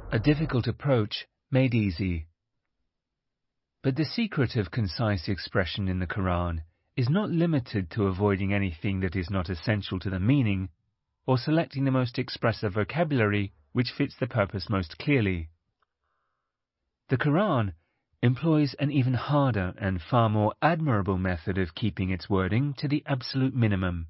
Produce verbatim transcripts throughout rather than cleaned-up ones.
A difficult approach made easy. But the secret of concise expression in the Quran is not limited to avoiding anything that is not essential to the meaning, or selecting the most expressive vocabulary which fits the purpose most clearly. The Quran employs an even harder and far more admirable method of keeping its wording to the absolute minimum.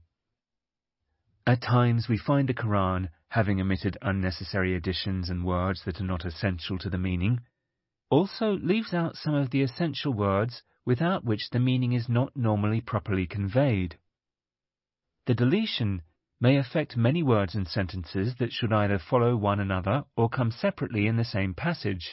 At times we find the Quran having omitted unnecessary additions and words that are not essential to the meaning, also leaves out some of the essential words without which the meaning is not normally properly conveyed. The deletion may affect many words and sentences that should either follow one another or come separately in the same passage.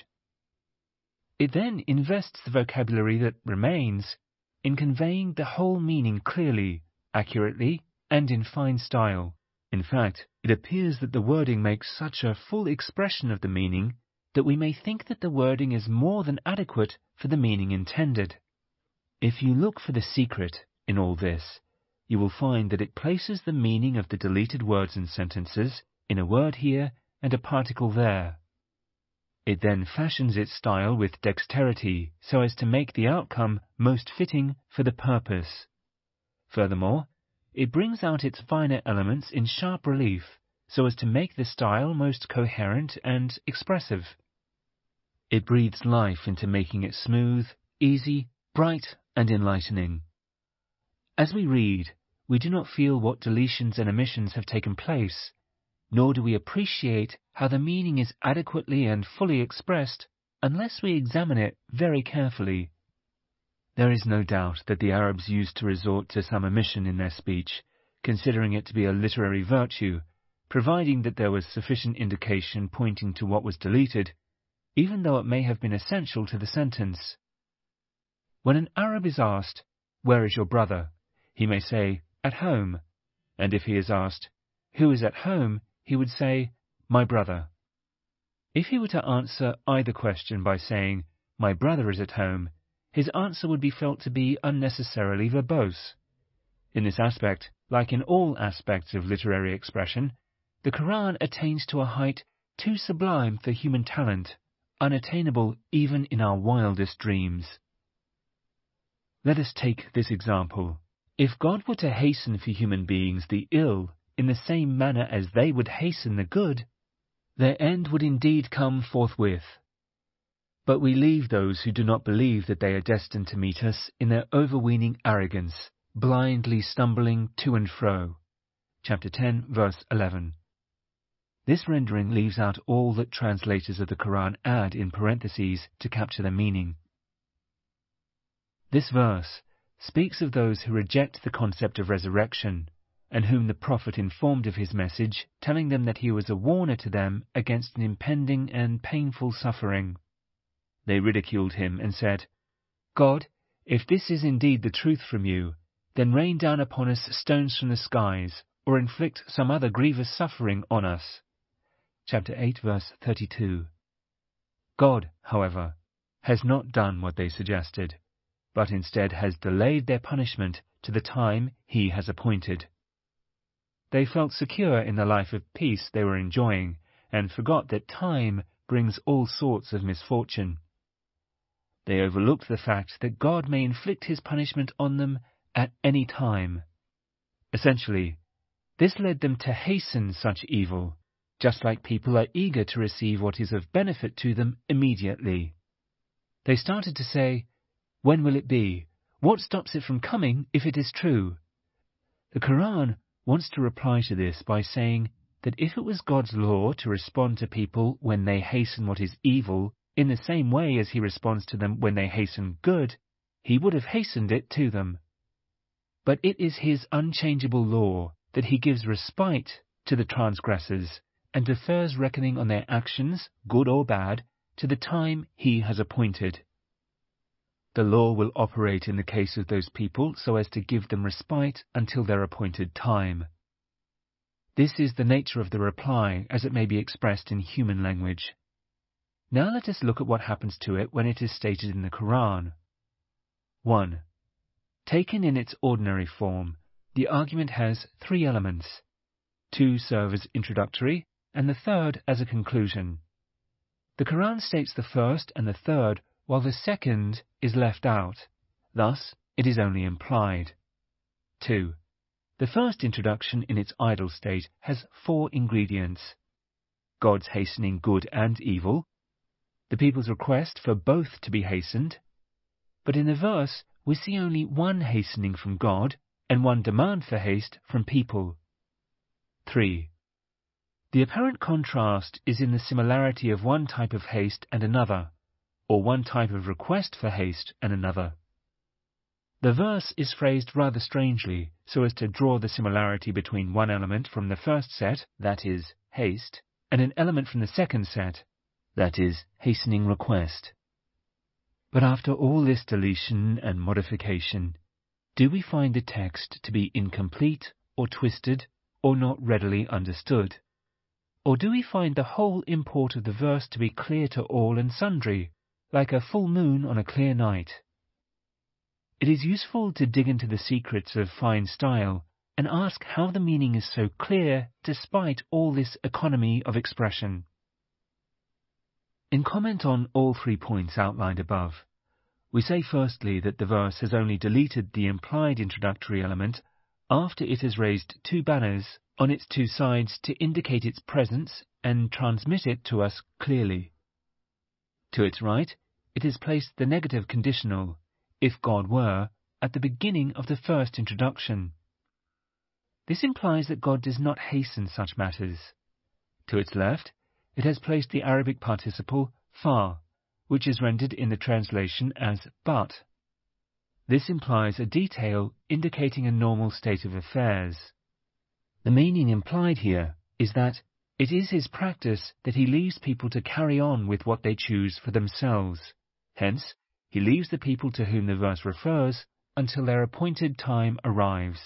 It then invests the vocabulary that remains in conveying the whole meaning clearly, accurately, and in fine style. In fact, it appears that the wording makes such a full expression of the meaning that we may think that the wording is more than adequate for the meaning intended. If you look for the secret in all this, you will find that it places the meaning of the deleted words and sentences in a word here and a particle there. It then fashions its style with dexterity so as to make the outcome most fitting for the purpose. Furthermore, it brings out its finer elements in sharp relief so as to make the style most coherent and expressive. It breathes life into making it smooth, easy, bright, and enlightening. As we read, we do not feel what deletions and omissions have taken place, nor do we appreciate how the meaning is adequately and fully expressed unless we examine it very carefully. There is no doubt that the Arabs used to resort to some omission in their speech, considering it to be a literary virtue, providing that there was sufficient indication pointing to what was deleted, even though it may have been essential to the sentence. When an Arab is asked, "Where is your brother?" he may say, "At home," and if he is asked, "Who is at home?" he would say, "My brother." If he were to answer either question by saying, "My brother is at home," his answer would be felt to be unnecessarily verbose. In this aspect, like in all aspects of literary expression, the Quran attains to a height too sublime for human talent, unattainable even in our wildest dreams. Let us take this example. If God were to hasten for human beings the ill in the same manner as they would hasten the good, their end would indeed come forthwith. But we leave those who do not believe that they are destined to meet us in their overweening arrogance, blindly stumbling to and fro. Chapter ten, verse eleven. This rendering leaves out all that translators of the Quran add in parentheses to capture the meaning. This verse speaks of those who reject the concept of resurrection, and whom the Prophet informed of his message, telling them that he was a warner to them against an impending and painful suffering. They ridiculed him and said, "God, if this is indeed the truth from you, then rain down upon us stones from the skies, or inflict some other grievous suffering on us." Chapter eight, verse thirty-two. God, however, has not done what they suggested, but instead has delayed their punishment to the time He has appointed. They felt secure in the life of peace they were enjoying, and forgot that time brings all sorts of misfortune. They overlooked the fact that God may inflict His punishment on them at any time. Essentially, this led them to hasten such evil, just like people are eager to receive what is of benefit to them immediately. They started to say, "When will it be? What stops it from coming if it is true?" The Quran wants to reply to this by saying that if it was God's law to respond to people when they hasten what is evil in the same way as He responds to them when they hasten good, He would have hastened it to them. But it is His unchangeable law that He gives respite to the transgressors and defers reckoning on their actions, good or bad, to the time He has appointed. The law will operate in the case of those people so as to give them respite until their appointed time. This is the nature of the reply as it may be expressed in human language. Now let us look at what happens to it when it is stated in the Quran. one. Taken in its ordinary form, the argument has three elements. Two serve as introductory, and the third as a conclusion. The Quran states the first and the third, while the second is left out. Thus, it is only implied. two. The first introduction in its idle state has four ingredients: God's hastening good and evil, the people's request for both to be hastened, but in the verse we see only one hastening from God and one demand for haste from people. three. The apparent contrast is in the similarity of one type of haste and another, or one type of request for haste and another. The verse is phrased rather strangely, so as to draw the similarity between one element from the first set, that is, haste, and an element from the second set, that is, hastening request. But after all this deletion and modification, do we find the text to be incomplete or twisted or not readily understood? Or do we find the whole import of the verse to be clear to all and sundry, like a full moon on a clear night? It is useful to dig into the secrets of fine style and ask how the meaning is so clear despite all this economy of expression. In comment on all three points outlined above, we say firstly that the verse has only deleted the implied introductory element after it has raised two banners on its two sides to indicate its presence and transmit it to us clearly. To its right, it has placed the negative conditional, if God were, at the beginning of the first introduction. This implies that God does not hasten such matters. To its left, it has placed the Arabic participle fa, which is rendered in the translation as but. This implies a detail indicating a normal state of affairs. The meaning implied here is that it is his practice that he leaves people to carry on with what they choose for themselves. Hence, he leaves the people to whom the verse refers until their appointed time arrives.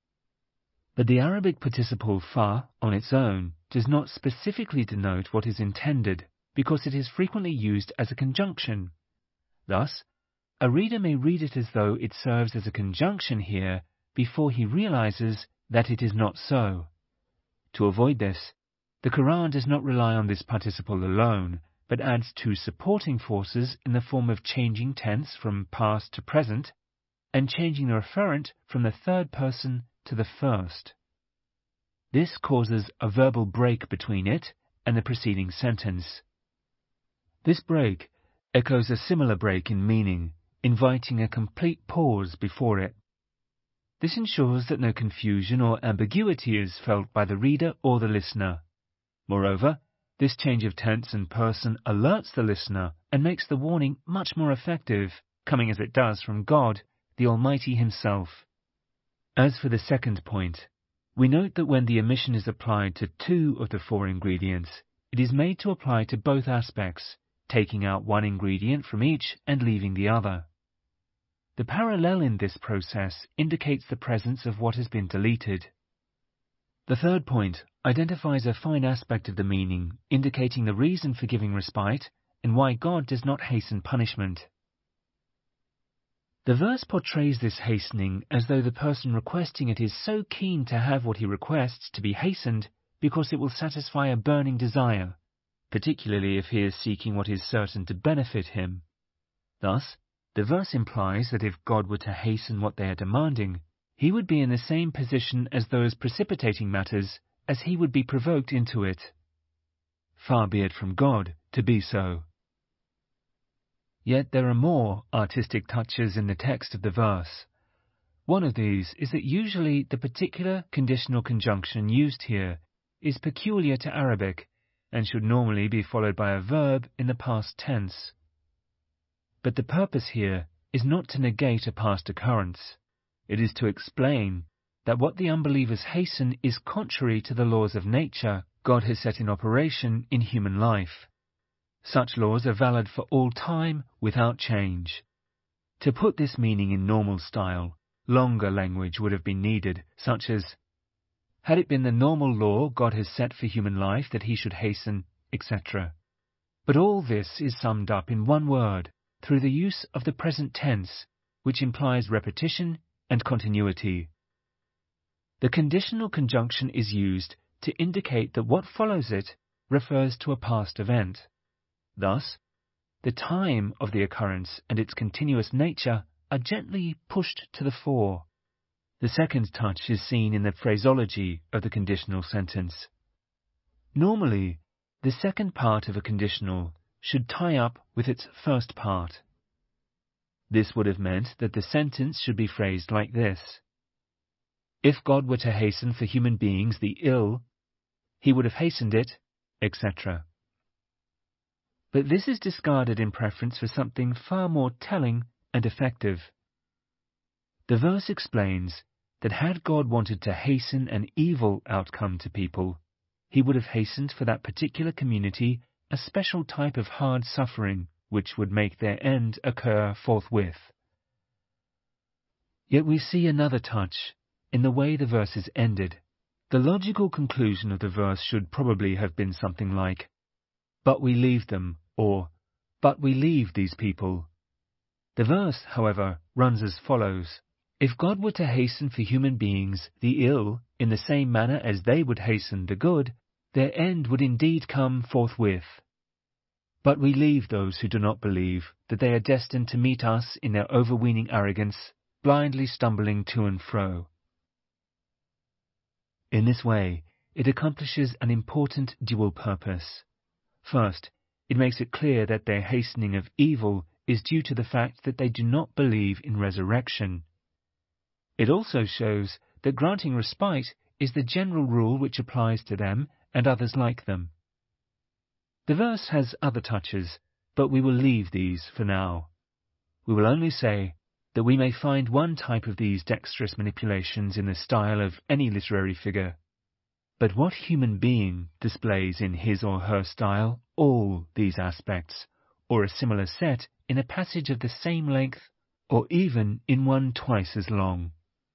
But the Arabic participle fa on its own does not specifically denote what is intended because it is frequently used as a conjunction. Thus, a reader may read it as though it serves as a conjunction here before he realizes that it is not so. To avoid this, the Quran does not rely on this participle alone, but adds two supporting forces in the form of changing tense from past to present and changing the referent from the third person to the first. This causes a verbal break between it and the preceding sentence. This break echoes a similar break in meaning, inviting a complete pause before it. This ensures that no confusion or ambiguity is felt by the reader or the listener. Moreover, this change of tense and person alerts the listener and makes the warning much more effective, coming as it does from God, the Almighty Himself. As for the second point, we note that when the omission is applied to two of the four ingredients, it is made to apply to both aspects, taking out one ingredient from each and leaving the other. The parallel in this process indicates the presence of what has been deleted. The third point identifies a fine aspect of the meaning, indicating the reason for giving respite and why God does not hasten punishment. The verse portrays this hastening as though the person requesting it is so keen to have what he requests to be hastened because it will satisfy a burning desire, particularly if he is seeking what is certain to benefit him. Thus, the verse implies that if God were to hasten what they are demanding, he would be in the same position as those precipitating matters as he would be provoked into it. Far be it from God to be so. Yet there are more artistic touches in the text of the verse. One of these is that usually the particular conditional conjunction used here is peculiar to Arabic and should normally be followed by a verb in the past tense. But the purpose here is not to negate a past occurrence. It is to explain that what the unbelievers hasten is contrary to the laws of nature God has set in operation in human life. Such laws are valid for all time without change. To put this meaning in normal style, longer language would have been needed, such as, had it been the normal law God has set for human life that he should hasten, et cetera. But all this is summed up in one word, through the use of the present tense, which implies repetition and continuity. The conditional conjunction is used to indicate that what follows it refers to a past event. Thus, the time of the occurrence and its continuous nature are gently pushed to the fore. The second touch is seen in the phraseology of the conditional sentence. Normally, the second part of a conditional should tie up with its first part. This would have meant that the sentence should be phrased like this: If God were to hasten for human beings the ill, he would have hastened it, et cetera. But this is discarded in preference for something far more telling and effective. The verse explains that had God wanted to hasten an evil outcome to people, he would have hastened for that particular community a special type of hard suffering which would make their end occur forthwith. Yet we see another touch in the way the verse is ended. The logical conclusion of the verse should probably have been something like, "But we leave them," or "But we leave these people." The verse, however, runs as follows: If God were to hasten for human beings the ill in the same manner as they would hasten the good, their end would indeed come forthwith. But we leave those who do not believe that they are destined to meet us in their overweening arrogance, blindly stumbling to and fro. In this way, it accomplishes an important dual purpose. First, it makes it clear that their hastening of evil is due to the fact that they do not believe in resurrection. It also shows that granting respite is the general rule which applies to them and others like them. The verse has other touches, but we will leave these for now. We will only say that we may find one type of these dexterous manipulations in the style of any literary figure, but what human being displays in his or her style all these aspects, or a similar set in a passage of the same length, or even in one twice as long?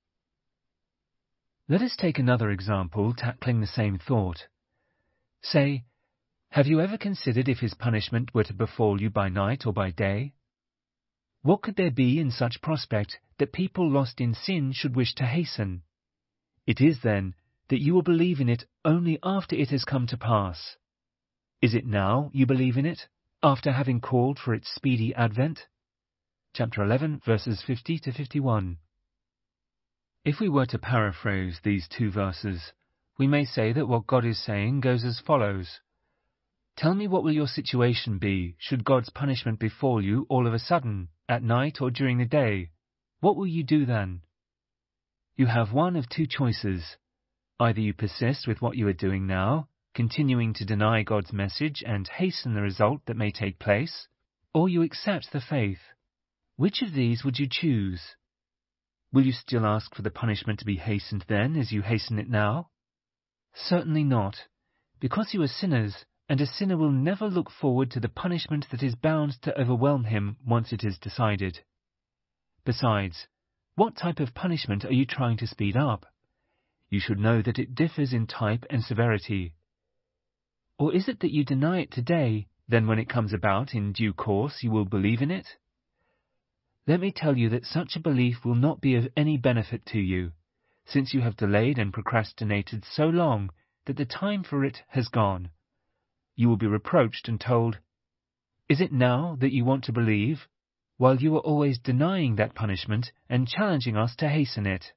Let us take another example tackling the same thought. Say, have you ever considered if his punishment were to befall you by night or by day? What could there be in such prospect that people lost in sin should wish to hasten? It is, then, that you will believe in it only after it has come to pass. Is it now you believe in it, after having called for its speedy advent? Chapter eleven, verses fifty to fifty-one. If we were to paraphrase these two verses, we may say that what God is saying goes as follows. Tell me what will your situation be should God's punishment befall you all of a sudden, at night or during the day? What will you do then? You have one of two choices. Either you persist with what you are doing now, continuing to deny God's message and hasten the result that may take place, or you accept the faith. Which of these would you choose? Will you still ask for the punishment to be hastened then as you hasten it now? Certainly not, because you are sinners, and a sinner will never look forward to the punishment that is bound to overwhelm him once it is decided. Besides, what type of punishment are you trying to speed up? You should know that it differs in type and severity. Or is it that you deny it today, then when it comes about in due course you will believe in it? Let me tell you that such a belief will not be of any benefit to you, since you have delayed and procrastinated so long that the time for it has gone. You will be reproached and told, "Is it now that you want to believe, while you are always denying that punishment and challenging us to hasten it?"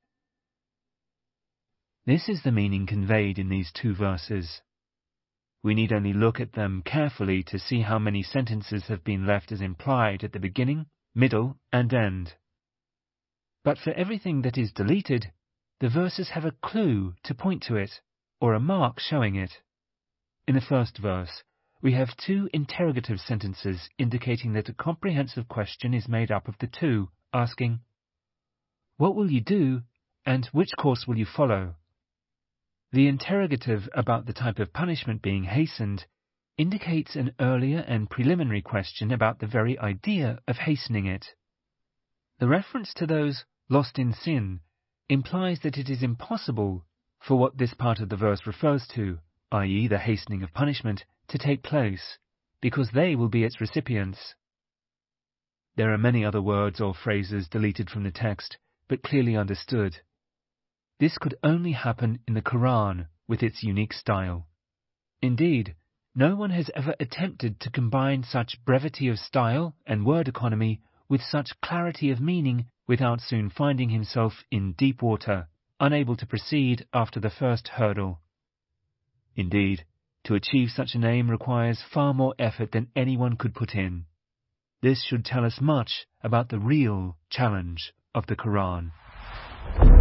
This is the meaning conveyed in these two verses. We need only look at them carefully to see how many sentences have been left as implied at the beginning, middle, and end. But for everything that is deleted, the verses have a clue to point to it, or a mark showing it. In the first verse, we have two interrogative sentences indicating that a comprehensive question is made up of the two, asking, "What will you do?" and "Which course will you follow?" The interrogative about the type of punishment being hastened indicates an earlier and preliminary question about the very idea of hastening it. The reference to those lost in sin implies that it is impossible for what this part of the verse refers to, that is the hastening of punishment, to take place, because they will be its recipients. There are many other words or phrases deleted from the text, but clearly understood. This could only happen in the Quran with its unique style. Indeed, No one has ever attempted to combine such brevity of style and word economy with such clarity of meaning without soon finding himself in deep water, unable to proceed after the first hurdle. Indeed, to achieve such an aim requires far more effort than anyone could put in. This should tell us much about the real challenge of the Quran.